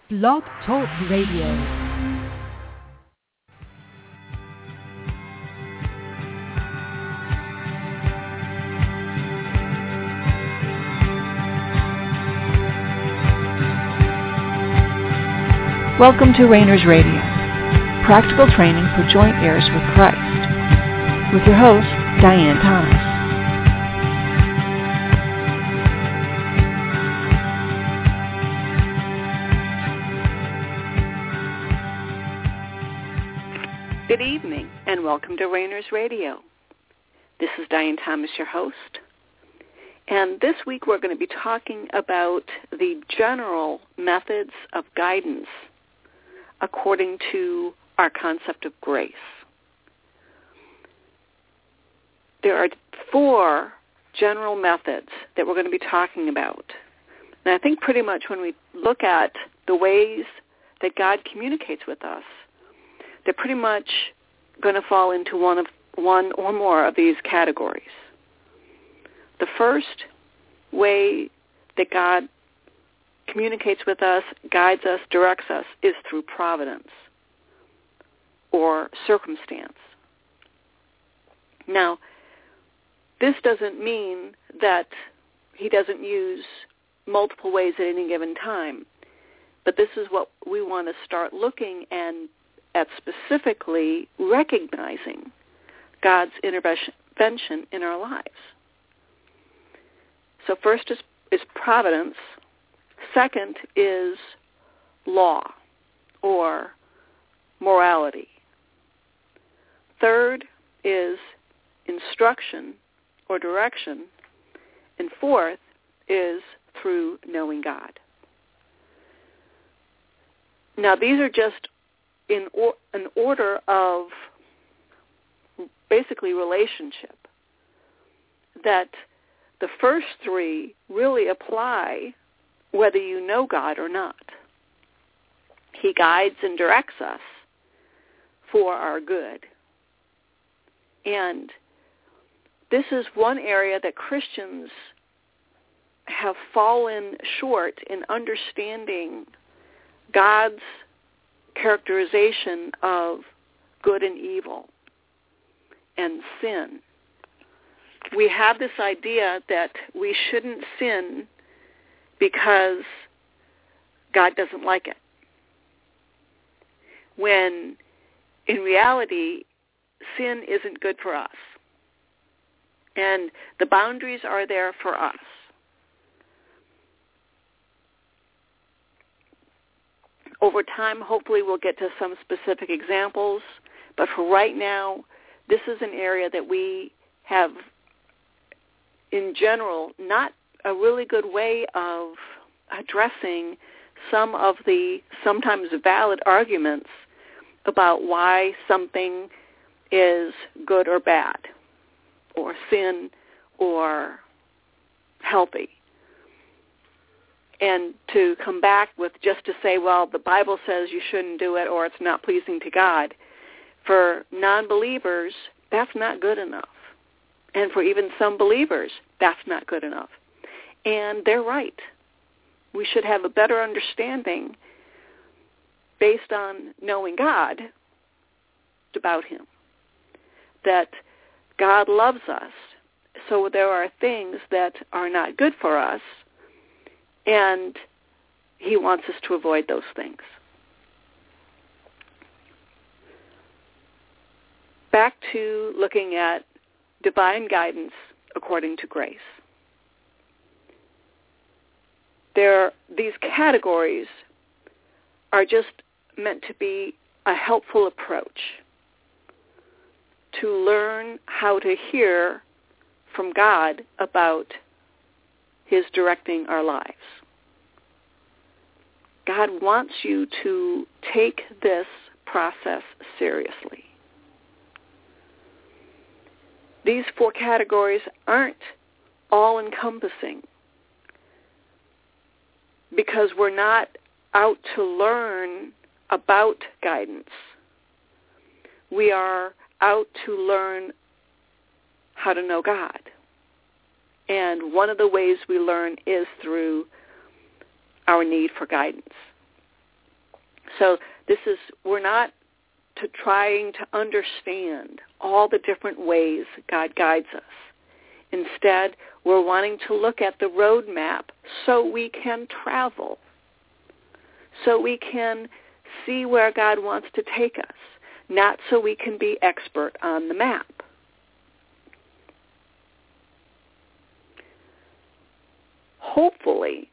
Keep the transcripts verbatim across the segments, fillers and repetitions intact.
Blog Talk Radio. Welcome to Rainers Radio, practical training for joint heirs with Christ, with your host, Diane Thomas. Good evening, and welcome to Rainers Radio. This is Diane Thomas, your host. And this week we're going to be talking about the general methods of guidance according to our concept of grace. There are four general methods that we're going to be talking about. And I think pretty much when we look at the ways that God communicates with us, they're pretty much going to fall into one of one or more of these categories. The first way that God communicates with us, guides us, directs us, is through providence or circumstance. Now, this doesn't mean that he doesn't use multiple ways at any given time, but this is what we want to start looking and at specifically recognizing God's intervention in our lives. So first is, is providence. Second is law or morality. Third is instruction or direction. And fourth is through knowing God. Now these are just in or, an order of basically relationship, that the first three really apply whether you know God or not. He guides and directs us for our good. And this is one area that Christians have fallen short in understanding God's characterization of good and evil and sin. We have this idea that we shouldn't sin because God doesn't like it, when in reality, sin isn't good for us. And the boundaries are there for us. Over time, hopefully we'll get to some specific examples, but for right now, this is an area that we have, in general, not a really good way of addressing some of the sometimes valid arguments about why something is good or bad, or sin or healthy. And to come back with just to say, well, the Bible says you shouldn't do it or it's not pleasing to God, for non-believers, that's not good enough. And for even some believers, that's not good enough. And they're right. We should have a better understanding based on knowing God about him, that God loves us, so there are things that are not good for us, and he wants us to avoid those things. Back to looking at divine guidance according to grace. There, these categories are just meant to be a helpful approach to learn how to hear from God about his directing our lives. God wants you to take this process seriously. These four categories aren't all-encompassing because we're not out to learn about guidance. We are out to learn how to know God. And one of the ways we learn is through our need for guidance. So this is, we're not to trying to understand all the different ways God guides us. Instead, we're wanting to look at the roadmap so we can travel, so we can see where God wants to take us, not so we can be expert on the map. Hopefully,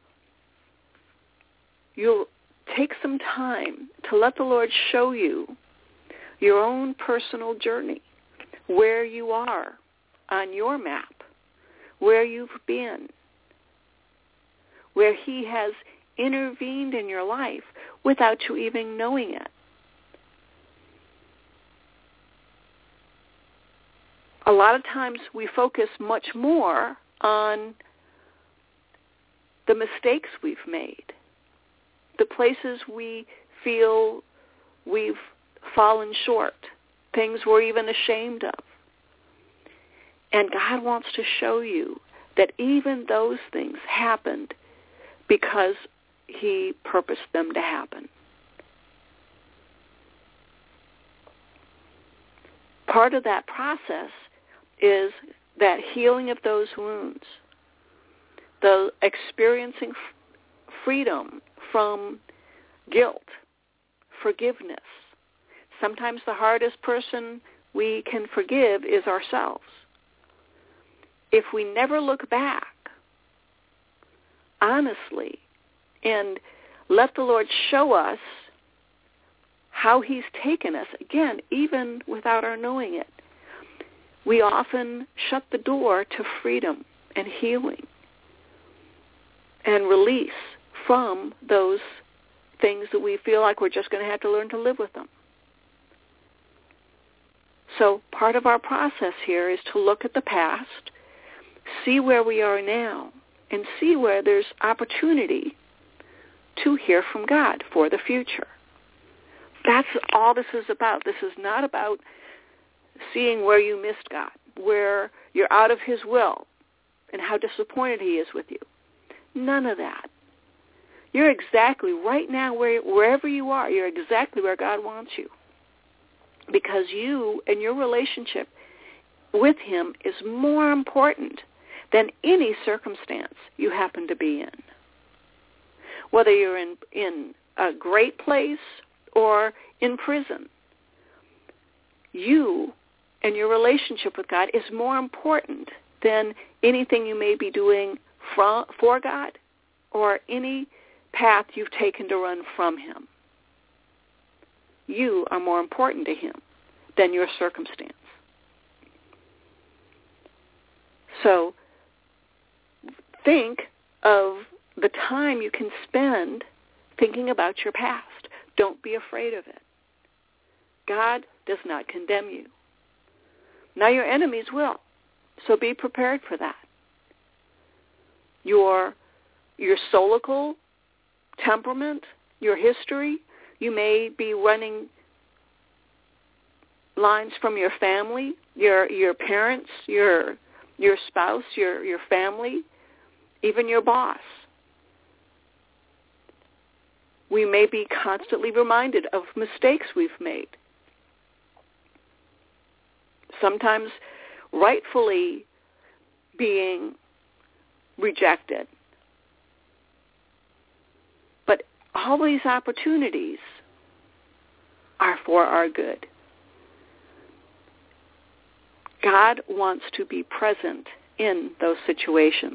you'll take some time to let the Lord show you your own personal journey, where you are on your map, where you've been, where he has intervened in your life without you even knowing it. A lot of times we focus much more on the mistakes we've made, the places we feel we've fallen short, things we're even ashamed of. And God wants to show you that even those things happened because he purposed them to happen. Part of that process is that healing of those wounds, the experiencing f- freedom from guilt, forgiveness. Sometimes the hardest person we can forgive is ourselves. If we never look back, honestly, and let the Lord show us how he's taken us, again, even without our knowing it, we often shut the door to freedom and healing and release from those things that we feel like we're just going to have to learn to live with them. So part of our process here is to look at the past, see where we are now, and see where there's opportunity to hear from God for the future. That's all this is about. This is not about seeing where you missed God, where you're out of his will, and how disappointed he is with you. None of that. You're exactly right now, where, wherever you are, you're exactly where God wants you. Because you and your relationship with him is more important than any circumstance you happen to be in. Whether you're in, in a great place or in prison, you and your relationship with God is more important than anything you may be doing from, for God or any path you've taken to run from him. You are more important to him than your circumstance. So think of the time you can spend thinking about your past. Don't be afraid of it. God does not condemn you. Now your enemies will, so be prepared for that. Your, your solical temperament, your history, you may be running lines from your family, your your parents, your your spouse, your, your family, even your boss. We may be constantly reminded of mistakes we've made. Sometimes rightfully being rejected. But all these opportunities are for our good. God wants to be present in those situations.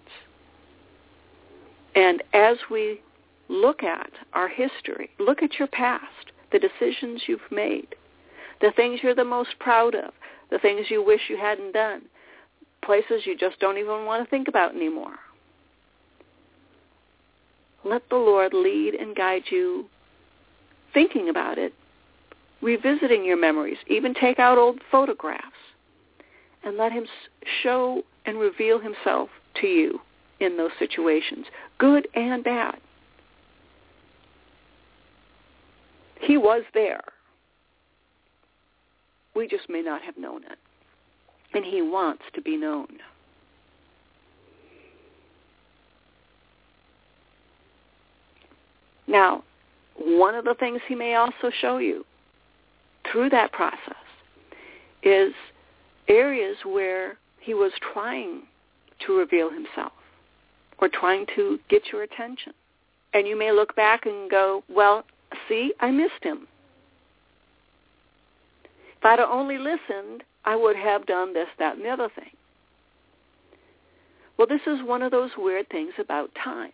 And as we look at our history, look at your past, the decisions you've made, the things you're the most proud of, the things you wish you hadn't done, places you just don't even want to think about anymore. Let the Lord lead and guide you thinking about it, revisiting your memories, even take out old photographs, and let him show and reveal himself to you in those situations, good and bad. He was there. We just may not have known it. And he wants to be known. Now, one of the things he may also show you through that process is areas where he was trying to reveal himself or trying to get your attention. And you may look back and go, well, see, I missed him. If I'd have only listened, I would have done this, that, and the other thing. Well, this is one of those weird things about time.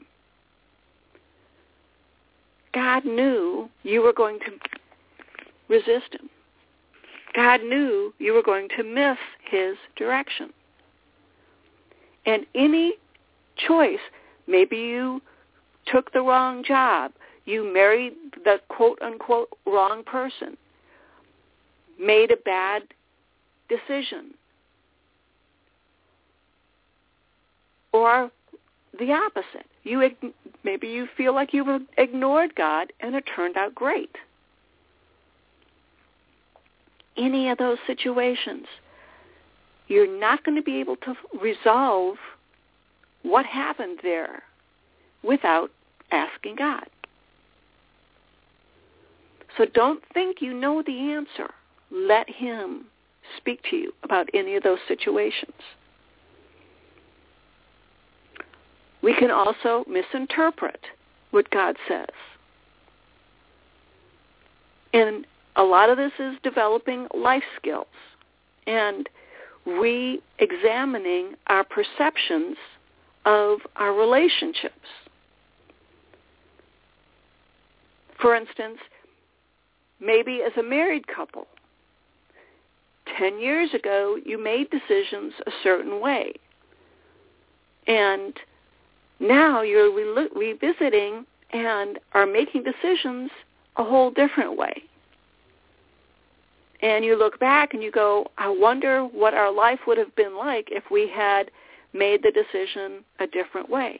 God knew you were going to resist him. God knew you were going to miss his direction. And any choice, maybe you took the wrong job, you married the quote-unquote wrong person, made a bad decision, or the opposite. You maybe you feel like you've ignored God and it turned out great. Any of those situations, you're not going to be able to resolve what happened there without asking God. So don't think you know the answer. Let him speak to you about any of those situations. We can also misinterpret what God says. And a lot of this is developing life skills and re-examining our perceptions of our relationships. For instance, maybe as a married couple, ten years ago you made decisions a certain way. And now you're re- revisiting and are making decisions a whole different way. And you look back and you go, I wonder what our life would have been like if we had made the decision a different way.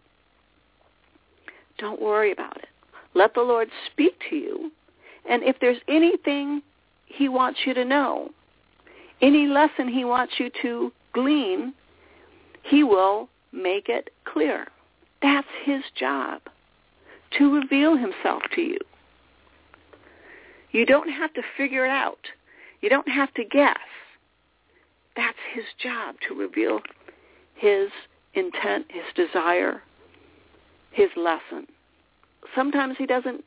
Don't worry about it. Let the Lord speak to you. And if there's anything he wants you to know, any lesson he wants you to glean, he will make it clear. That's his job, to reveal himself to you. You don't have to figure it out. You don't have to guess. That's his job, to reveal his intent, his desire, his lesson. Sometimes he doesn't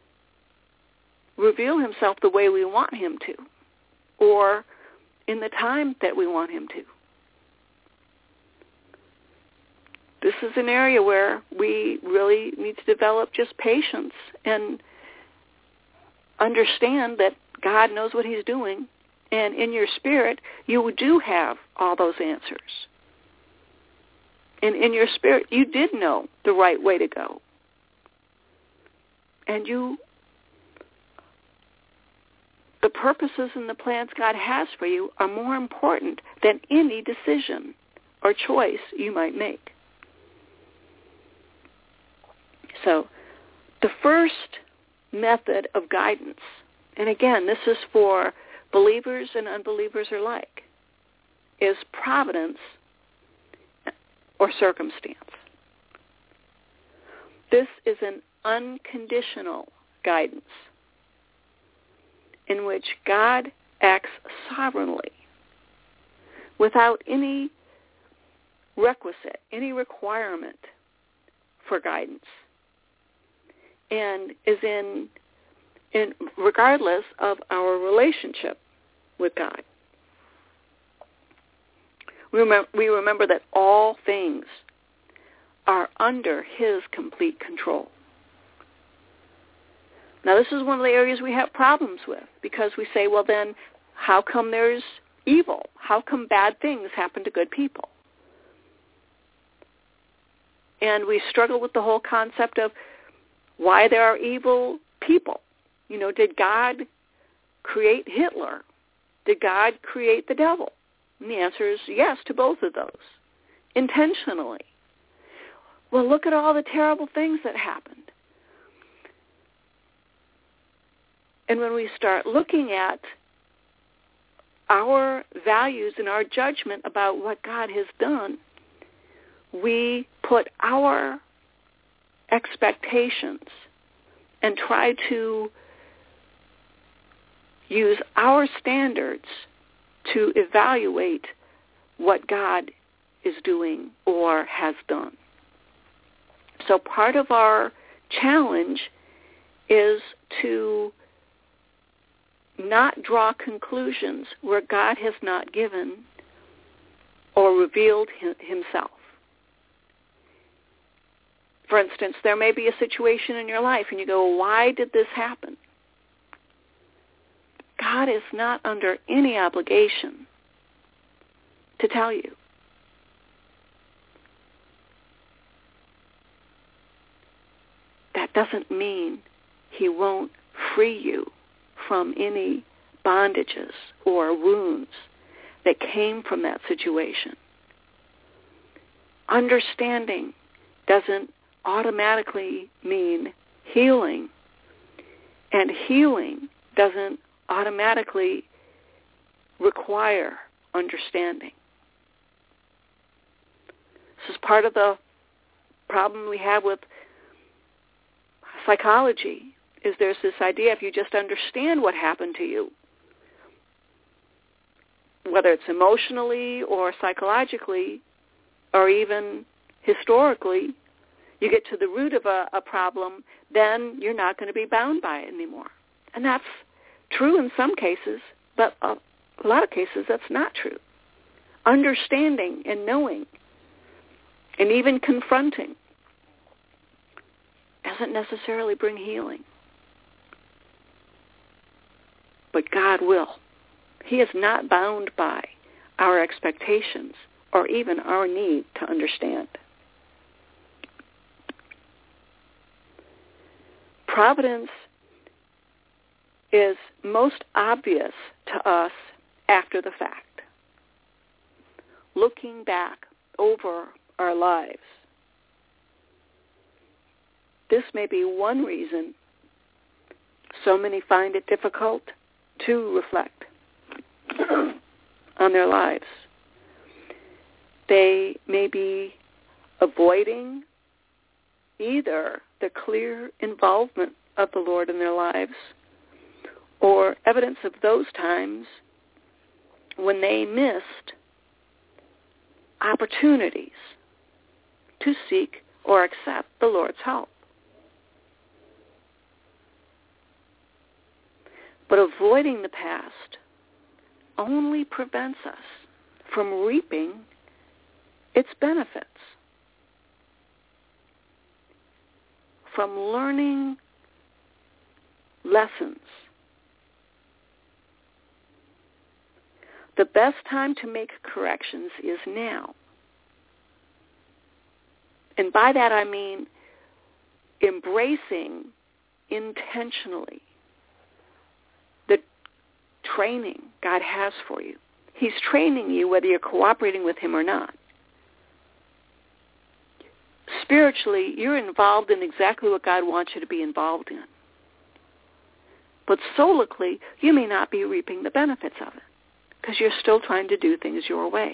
reveal himself the way we want him to, or in the time that we want him to. This is an area where we really need to develop just patience and understand that God knows what he's doing, and in your spirit, you do have all those answers. And in your spirit, you did know the right way to go. And you, the purposes and the plans God has for you are more important than any decision or choice you might make. So, the first method of guidance, and again, this is for believers and unbelievers alike, is providence or circumstance. This is an unconditional guidance in which God acts sovereignly without any requisite, any requirement for guidance, and is in, in regardless of our relationship with God. We remember, we remember that all things are under his complete control. Now, this is one of the areas we have problems with, because we say, well, then, how come there's evil? How come bad things happen to good people? And we struggle with the whole concept of why there are evil people. You know, did God create Hitler? Did God create the devil? And the answer is yes to both of those, intentionally. Well, look at all the terrible things that happened. And when we start looking at our values and our judgment about what God has done, we put our expectations and try to use our standards to evaluate what God is doing or has done. So part of our challenge is to not draw conclusions where God has not given or revealed himself. For instance, there may be a situation in your life and you go, why did this happen? God is not under any obligation to tell you. That doesn't mean he won't free you from any bondages or wounds that came from that situation. Understanding doesn't automatically mean healing, and healing doesn't automatically require understanding. This is part of the problem we have with psychology, is there's this idea if you just understand what happened to you, whether it's emotionally or psychologically or even historically, you get to the root of a, a problem, then you're not going to be bound by it anymore. And that's true in some cases, but a, a lot of cases that's not true. Understanding and knowing and even confronting doesn't necessarily bring healing. But God will. He is not bound by our expectations or even our need to understand. Providence is most obvious to us after the fact, looking back over our lives. This may be one reason so many find it difficult to reflect on their lives. They may be avoiding either the clear involvement of the Lord in their lives or evidence of those times when they missed opportunities to seek or accept the Lord's help. But avoiding the past only prevents us from reaping its benefits, from learning lessons. The best time to make corrections is now. And by that I mean embracing intentionally the training God has for you. He's training you whether you're cooperating with him or not. Spiritually, you're involved in exactly what God wants you to be involved in. But solically, you may not be reaping the benefits of it because you're still trying to do things your way.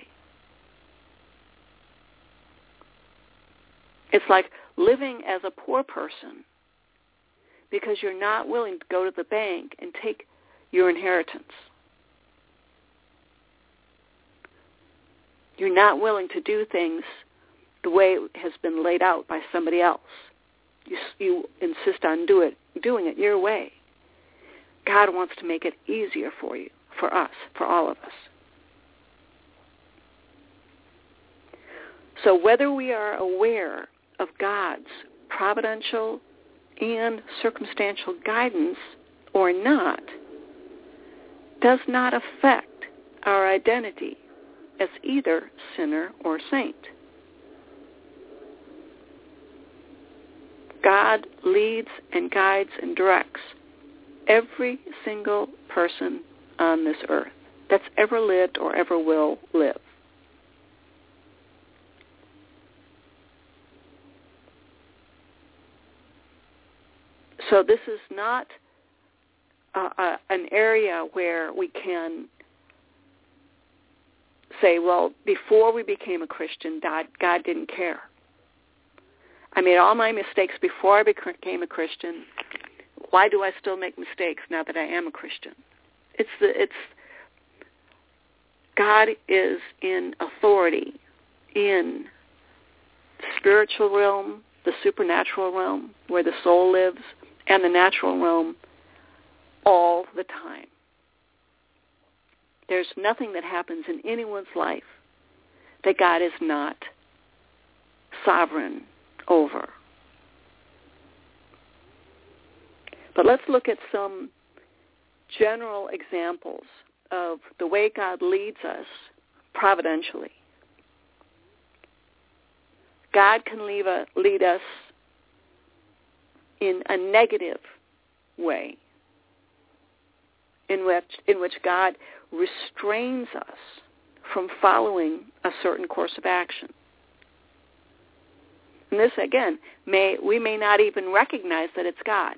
It's like living as a poor person because you're not willing to go to the bank and take your inheritance. You're not willing to do things the way it has been laid out by somebody else. You, you insist on do it, doing it your way. God wants to make it easier for you, for us, for all of us. So whether we are aware of God's providential and circumstantial guidance or not does not affect our identity as either sinner or saint. God leads and guides and directs every single person on this earth that's ever lived or ever will live. So this is not uh, uh, an area where we can say, well, before we became a Christian, God, God didn't care. I made all my mistakes before I became a Christian, why do I still make mistakes now that I am a Christian? It's the it's God is in authority in the spiritual realm, the supernatural realm, where the soul lives, and the natural realm all the time. There's nothing that happens in anyone's life that God is not sovereign over. But let's look at some general examples of the way God leads us providentially. God can leave a, lead us in a negative way, in which in which God restrains us from following a certain course of action. And this, again, may we may not even recognize that it's God.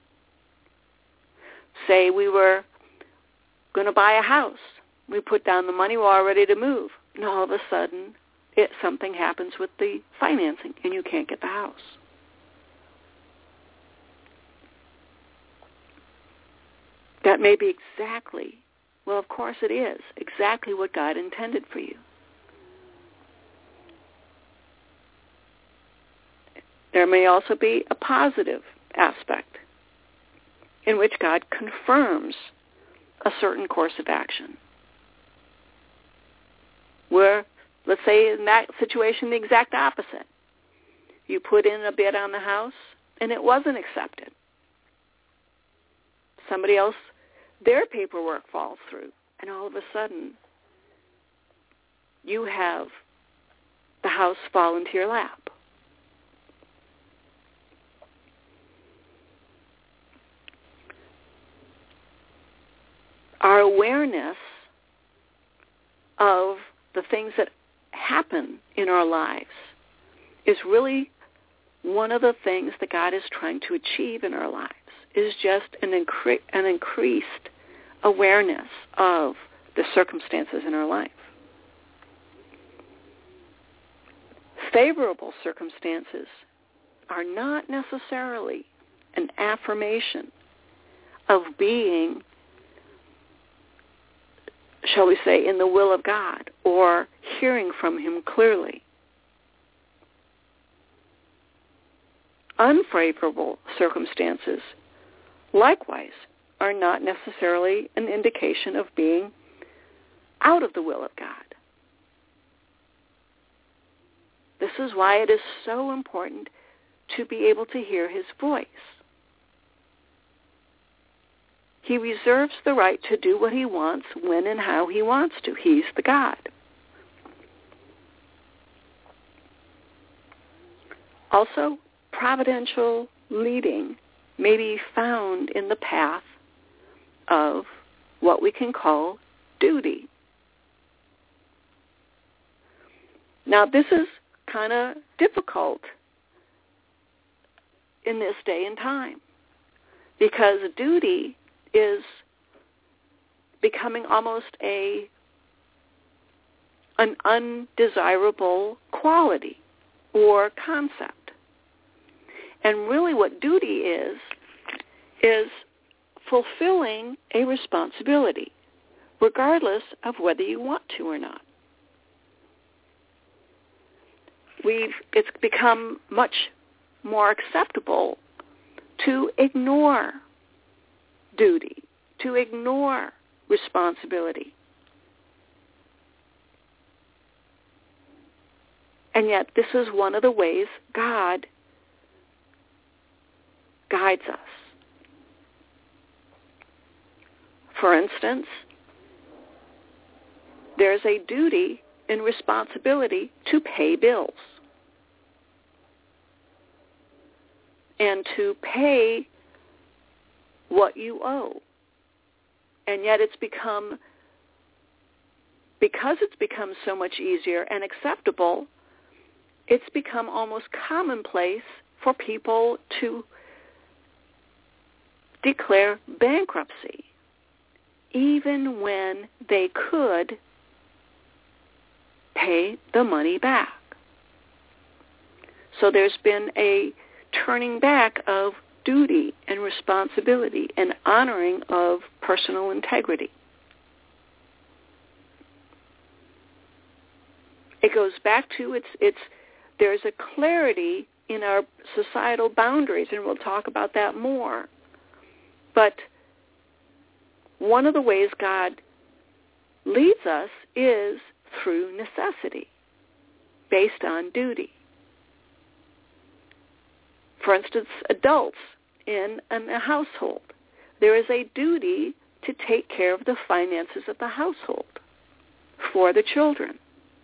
Say we were going to buy a house. We put down the money, we're all ready to move. And all of a sudden, it, something happens with the financing, and you can't get the house. That may be exactly, well, of course it is, exactly what God intended for you. There may also be a positive aspect in which God confirms a certain course of action. Where, let's say in that situation, the exact opposite. You put in a bid on the house, and it wasn't accepted. Somebody else, their paperwork falls through, and all of a sudden, you have the house fall into your lap. Our awareness of the things that happen in our lives is really one of the things that God is trying to achieve in our lives, is just an, incre- an increased awareness of the circumstances in our life. Favorable circumstances are not necessarily an affirmation of being, shall we say, in the will of God or hearing from him clearly. Unfavorable circumstances, likewise, are not necessarily an indication of being out of the will of God. This is why it is so important to be able to hear his voice. He reserves the right to do what he wants, when and how he wants to. He's the God. Also, providential leading may be found in the path of what we can call duty. Now, this is kind of difficult in this day and time because duty is becoming almost a an undesirable quality or concept. And really what duty is, is fulfilling a responsibility, regardless of whether you want to or not. We've, it's become much more acceptable to ignore duty, to ignore responsibility. And yet this is one of the ways God guides us. For instance, there's a duty and responsibility to pay bills and to pay what you owe. And yet it's become, because it's become so much easier and acceptable, it's become almost commonplace for people to declare bankruptcy, even when they could pay the money back. So there's been a turning back of duty and responsibility and honoring of personal integrity. It goes back to it's it's there's a clarity in our societal boundaries, and we'll talk about that more. But one of the ways God leads us is through necessity, based on duty. For instance, adults in a household, there is a duty to take care of the finances of the household for the children.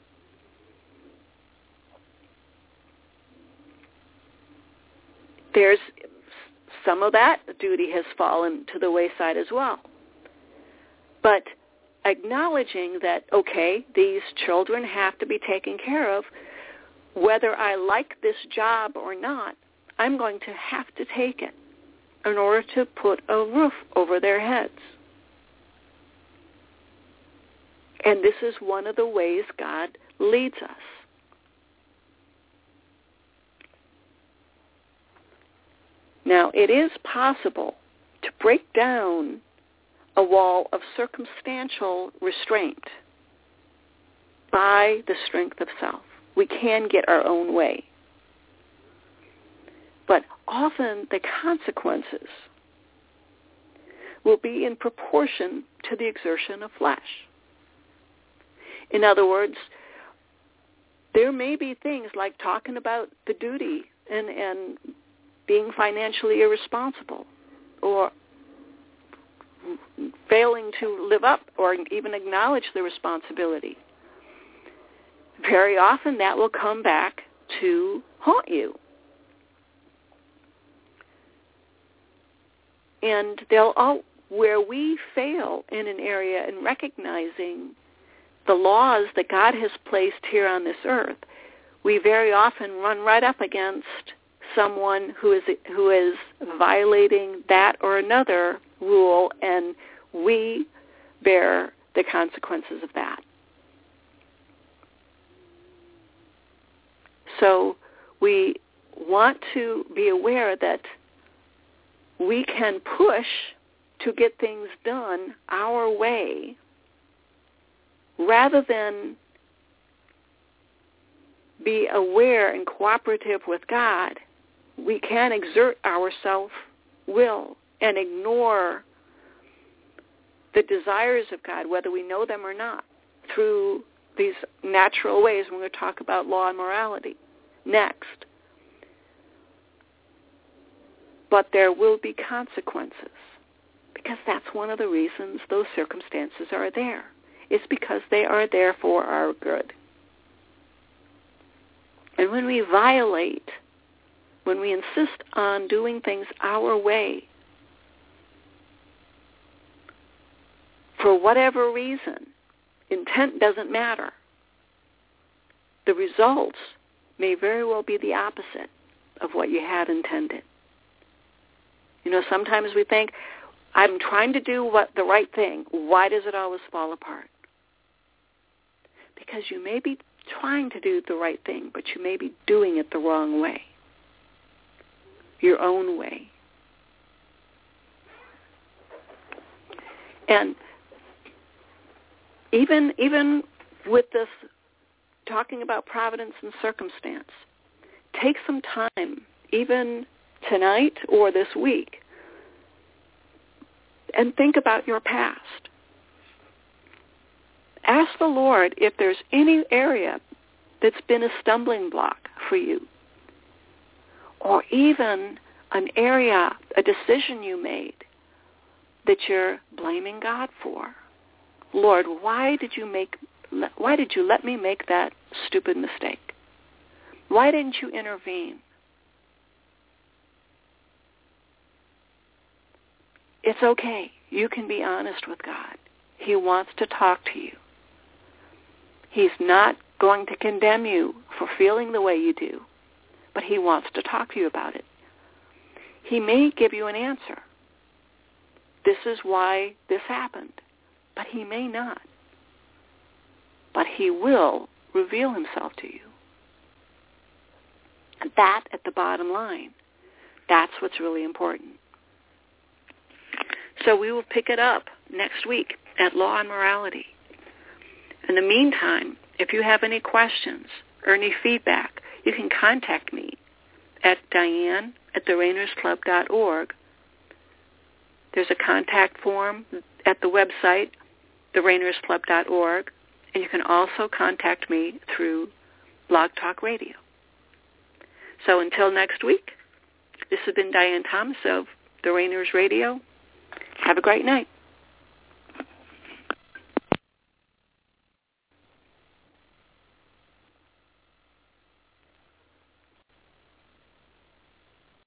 There's some of that duty has fallen to the wayside as well. But acknowledging that, okay, these children have to be taken care of, whether I like this job or not, I'm going to have to take it in order to put a roof over their heads. And this is one of the ways God leads us. Now, it is possible to break down a wall of circumstantial restraint by the strength of self. We can get our own way. But often the consequences will be in proportion to the exertion of flesh. In other words, there may be things like talking about the duty and, and being financially irresponsible, or failing to live up or even acknowledge the responsibility. Very often that will come back to haunt you. And they'll all, where we fail in an area in recognizing the laws that God has placed here on this earth, we very often run right up against someone who is who is violating that or another rule, and we bear the consequences of that. So we want to be aware that we can push to get things done our way rather than be aware and cooperative with God. We can exert our self-will and ignore the desires of God, whether we know them or not, through these natural ways when we talk about law and morality next. But there will be consequences, because that's one of the reasons those circumstances are there. It's because they are there for our good. And when we violate, when we insist on doing things our way, for whatever reason, intent doesn't matter. The results may very well be the opposite of what you had intended. You know, sometimes we think, I'm trying to do what the right thing. Why does it always fall apart? Because you may be trying to do the right thing, but you may be doing it the wrong way, your own way. And even even with this, talking about providence and circumstance, take some time, even tonight or this week, and think about your past. Ask the Lord if there's any area that's been a stumbling block for you, or even an area, a decision you made that you're blaming God for. Lord, why did you make why did you let me make that stupid mistake? Why didn't you intervene? It's okay. You can be honest with God. He wants to talk to you. He's not going to condemn you for feeling the way you do, but he wants to talk to you about it. He may give you an answer. This is why this happened, but he may not. But he will reveal himself to you. And that, at the bottom line, That's what's really important. So we will pick it up next week at Law and Morality. In the meantime, if you have any questions or any feedback, you can contact me at Diane at the Rainers Club dot org. There's a contact form at the website, the Rainers Club dot org, and you can also contact me through Blog Talk Radio. So until next week, this has been Diane Thomas of the Rainers Radio. Have a great night.